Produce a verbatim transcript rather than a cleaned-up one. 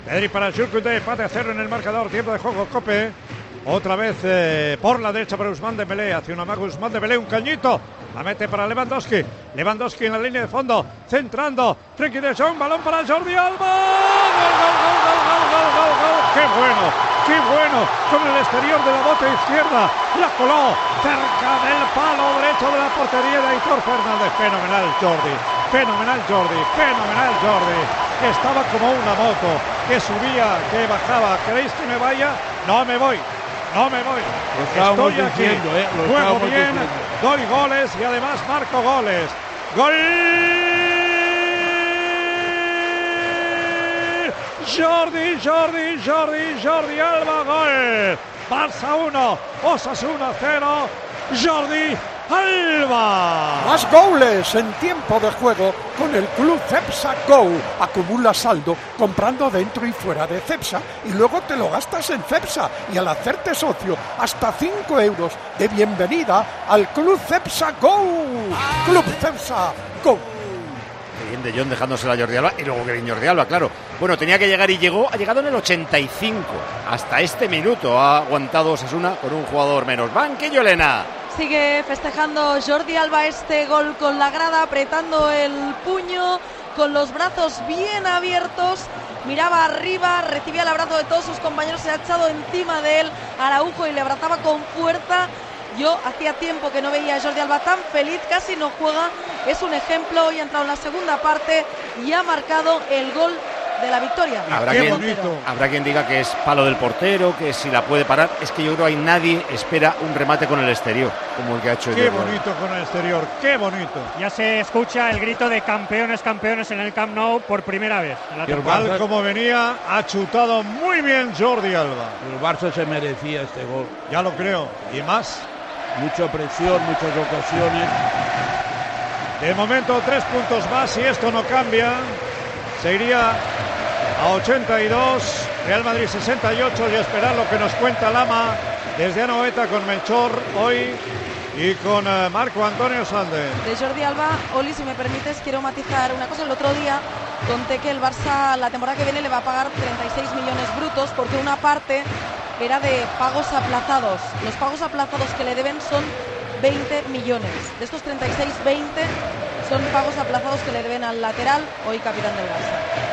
Pedri para Jules, empate a cero en el marcador, tiempo de juego, Cope. Otra vez eh, por la derecha para Ousmane Dembélé, hace una maga Ousmane Dembélé, un cañito, la mete para Lewandowski, Lewandowski en la línea de fondo, centrando, Frenkie de Jong, balón para Jordi Alba, gol, gol, gol, gol, gol, gol, gol, gol, qué bueno, qué bueno, con el exterior de la bota izquierda, la coló cerca del palo derecho de la portería de Aitor Fernández, fenomenal Jordi, fenomenal Jordi, fenomenal Jordi, que estaba como una moto, que subía, que bajaba, ¿queréis que me vaya? No me voy. No me voy, estoy aquí, diciendo, eh, juego bien, diciendo. Doy goles y además marco goles. ¡Gol! Jordi, Jordi, Jordi, Jordi Alba, gol. Barça uno, Osasuna cero, Jordi Alba. Más goles en tiempo de juego con el Club Cepsa Go. Acumula saldo comprando dentro y fuera de Cepsa y luego te lo gastas en Cepsa y al hacerte socio hasta cinco euros de bienvenida al Club Cepsa Go. Club Cepsa Go. Bien de Jong dejándosela a Jordi Alba y luego que bien Jordi Alba, claro. Bueno, tenía que llegar y llegó, ha llegado en el ochenta y cinco. Hasta este minuto ha aguantado Osasuna con un jugador menos. Banquillo, Elena. Sigue festejando Jordi Alba este gol con la grada, apretando el puño, con los brazos bien abiertos, miraba arriba, recibía el abrazo de todos sus compañeros, se ha echado encima de él Araujo y le abrazaba con fuerza. Yo hacía tiempo que no veía a Jordi Alba tan feliz, casi no juega, es un ejemplo, hoy ha entrado en la segunda parte y ha marcado el gol de la victoria. Habrá quien, habrá quien diga que es palo del portero, que si la puede parar. Es que yo creo que hay nadie espera un remate con el exterior, como el que ha hecho. Qué bonito con el exterior, qué bonito. Ya se escucha el grito de campeones, campeones en el Camp Nou por primera vez. Tal como venía, ha chutado muy bien Jordi Alba. El Barça se merecía este gol. Ya lo creo, y más. Mucha presión, muchas ocasiones. De momento tres puntos más, si esto no cambia, se iría a ochenta y dos, Real Madrid sesenta y ocho, y a esperar lo que nos cuenta Lama desde Anoeta con Melchor hoy y con uh, Marco Antonio Salde. De Jordi Alba, Oli, si me permites, quiero matizar una cosa. El otro día conté que el Barça la temporada que viene le va a pagar treinta y seis millones brutos porque una parte era de pagos aplazados. Los pagos aplazados que le deben son veinte millones. De estos treinta y seis, veinte son pagos aplazados que le deben al lateral, hoy capitán del Barça.